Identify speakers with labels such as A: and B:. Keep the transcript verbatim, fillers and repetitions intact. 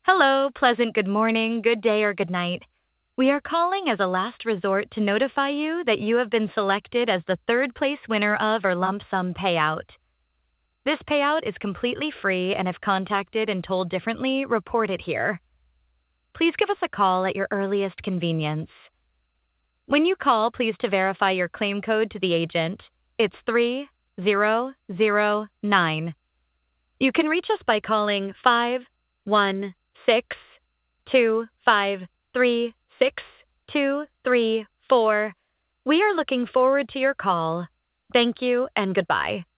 A: Hello, pleasant good morning, good day, or good night. We are calling as a last resort to notify you that you have been selected as the third place winner of our lump sum payout. This payout is completely free, and if contacted and told differently, report it here. Please give us a call at your earliest convenience. When you call, please to verify your claim code to the agent. It's three zero zero nine. You can reach us by calling five one six two five three six two three four. We are looking forward to your call. Thank you and goodbye.